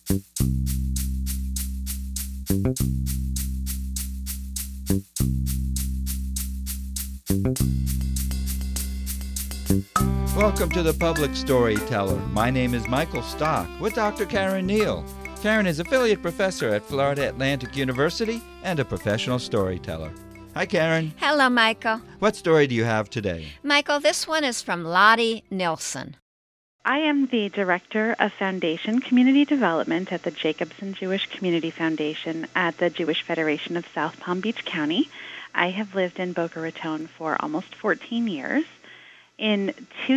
Welcome to the Public Storyteller. My name is Michael Stock with Dr. Karen Neal. Karen is affiliate professor at Florida Atlantic University and a professional storyteller. Hi, Karen. Hello, Michael. What story do you have today? Michael, this one is from Lottie Nilsson. I am the Director of Foundation Community Development at the Jacobson Jewish Community Foundation at the Jewish Federation of South Palm Beach County. I have lived in Boca Raton for almost 14 years. In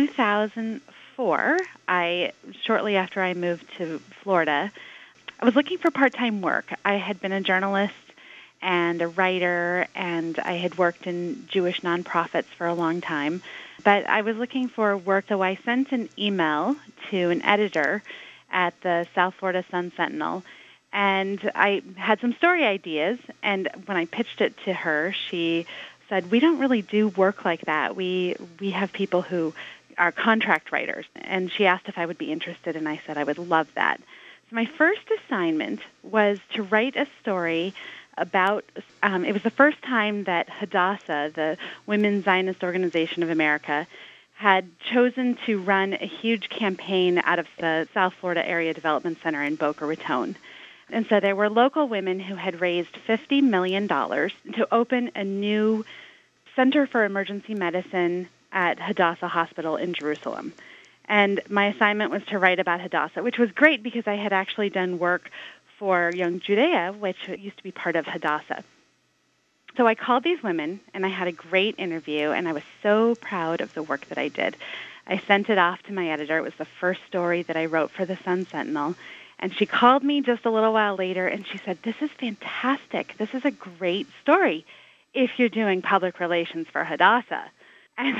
2004, shortly after I moved to Florida, I was looking for part-time work. I had been a journalist and a writer, and I had worked in Jewish nonprofits for a long time. But I was looking for work, so I sent an email to an editor at the South Florida Sun-Sentinel, and I had some story ideas, and when I pitched it to her, she said, "We don't really do work like that. We have people who are contract writers." And she asked if I would be interested, and I said I would love that. So my first assignment was to write a story about, it was the first time that Hadassah, the Women's Zionist Organization of America, had chosen to run a huge campaign out of the South Florida Area Development Center in Boca Raton. And so there were local women who had raised $50 million to open a new Center for Emergency Medicine at Hadassah Hospital in Jerusalem. And my assignment was to write about Hadassah, which was great because I had actually done work for Young Judea, which used to be part of Hadassah. So I called these women, and I had a great interview, and I was so proud of the work that I did. I sent it off to my editor. It was the first story that I wrote for the Sun-Sentinel. And she called me just a little while later, and she said, "This is fantastic. This is a great story if you're doing public relations for Hadassah." And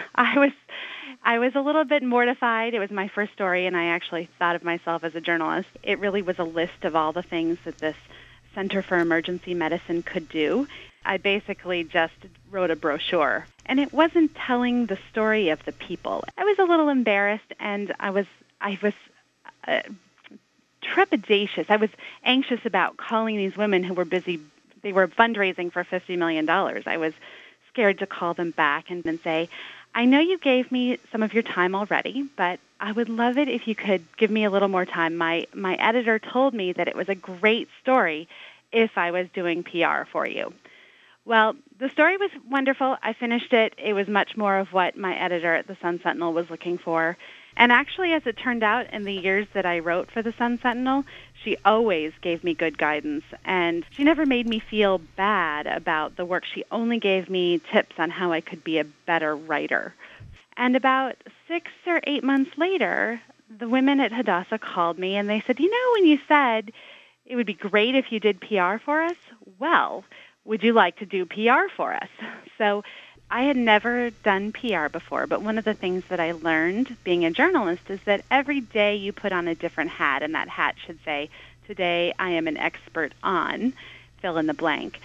I was a little bit mortified. It was my first story, and I actually thought of myself as a journalist. It really was a list of all the things that this Center for Emergency Medicine could do. I basically just wrote a brochure, and it wasn't telling the story of the people. I was a little embarrassed, and I was trepidatious. I was anxious about calling these women who were busy. They were fundraising for $50 million. I was scared to call them back and say, "I know you gave me some of your time already, but I would love it if you could give me a little more time. My editor told me that it was a great story if I was doing PR for you." Well, the story was wonderful. I finished it. It was much more of what my editor at the Sun-Sentinel was looking for. And actually, as it turned out, in the years that I wrote for the Sun-Sentinel, she always gave me good guidance, and she never made me feel bad about the work. She only gave me tips on how I could be a better writer. And about 6 or 8 months later, the women at Hadassah called me, and they said, "You know, when you said it would be great if you did PR for us, well, would you like to do PR for us?" So I had never done PR before, but one of the things that I learned being a journalist is that every day you put on a different hat, and that hat should say, "Today I am an expert on," fill in the blank.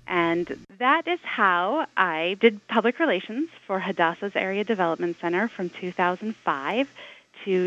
And that is how I did public relations for Hadassah's Area Development Center from 2005 to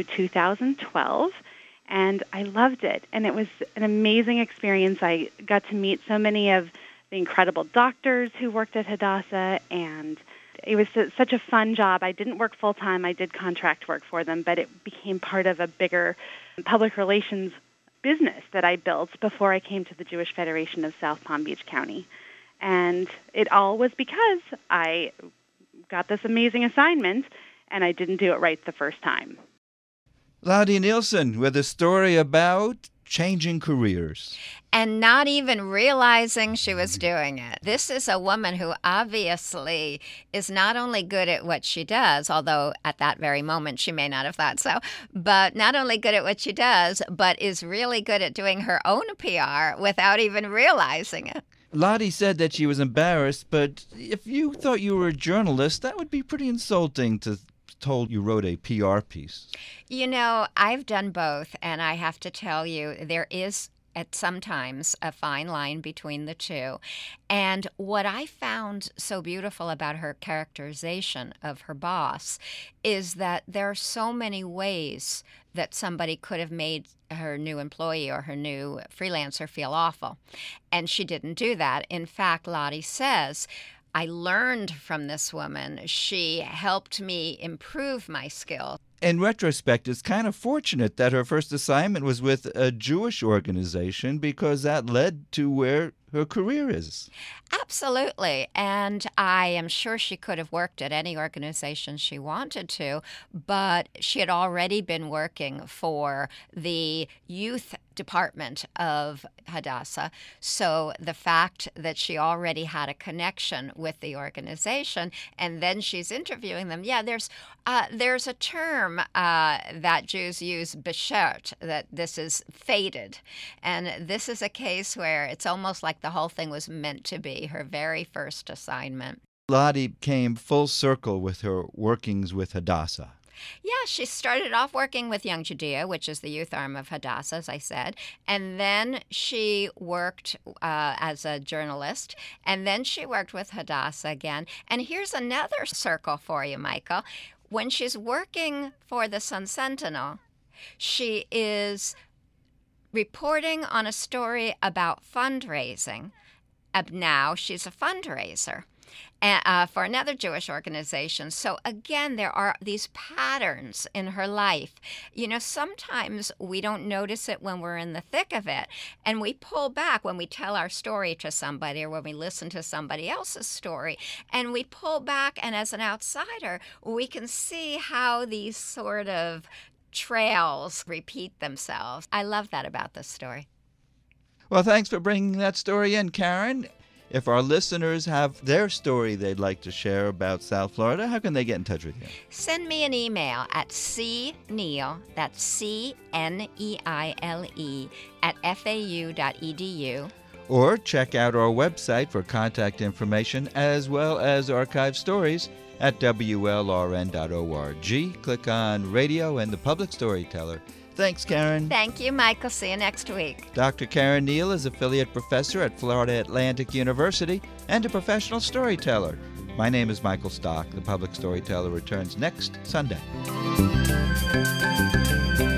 2012, and I loved it. And it was an amazing experience. I got to meet so many of the incredible doctors who worked at Hadassah, and it was such a fun job. I didn't work full-time. I did contract work for them, but it became part of a bigger public relations business that I built before I came to the Jewish Federation of South Palm Beach County. And it all was because I got this amazing assignment, and I didn't do it right the first time. Lottie Nilsson with a story about changing careers. And not even realizing she was doing it. This is a woman who obviously is not only good at what she does, although at that very moment she may not have thought so, but not only good at what she does, but is really good at doing her own PR without even realizing it. Lottie said that she was embarrassed, but if you thought you were a journalist, that would be pretty insulting to told you wrote a PR piece. You know, I've done both, and I have to tell you, there is at sometimes a fine line between the two. And what I found so beautiful about her characterization of her boss is that there are so many ways that somebody could have made her new employee or her new freelancer feel awful. And she didn't do that. In fact, Lottie says, I learned from this woman. She helped me improve my skill. In retrospect, it's kind of fortunate that her first assignment was with a Jewish organization because that led to where her career is. Absolutely. And I am sure she could have worked at any organization she wanted to, but she had already been working for the youth department of Hadassah. So the fact that she already had a connection with the organization, and then she's interviewing them. Yeah, there's a term that Jews use, beshert, that this is fated. And this is a case where it's almost like the whole thing was meant to be her very first assignment. Lottie came full circle with her workings with Hadassah. Yeah, she started off working with Young Judea, which is the youth arm of Hadassah, as I said. And then she worked as a journalist. And then she worked with Hadassah again. And here's another circle for you, Michael. When she's working for the Sun Sentinel, she is reporting on a story about fundraising. Now she's a fundraiser for another Jewish organization. So again, there are these patterns in her life. You know, sometimes we don't notice it when we're in the thick of it, and we pull back when we tell our story to somebody or when we listen to somebody else's story, and we pull back, and as an outsider, we can see how these sort of trails repeat themselves. I love that about this story. Well, thanks for bringing that story in, Karen. If our listeners have their story they'd like to share about South Florida, how can they get in touch with you? Send me an email at cneile, that's CNEILE, at fau.edu. Or check out our website for contact information as well as archive stories at WLRN.org. Click on Radio and the Public Storyteller. Thanks, Karen. Thank you, Michael. See you next week. Dr. Karen Neal is affiliate professor at Florida Atlantic University and a professional storyteller. My name is Michael Stock. The Public Storyteller returns next Sunday.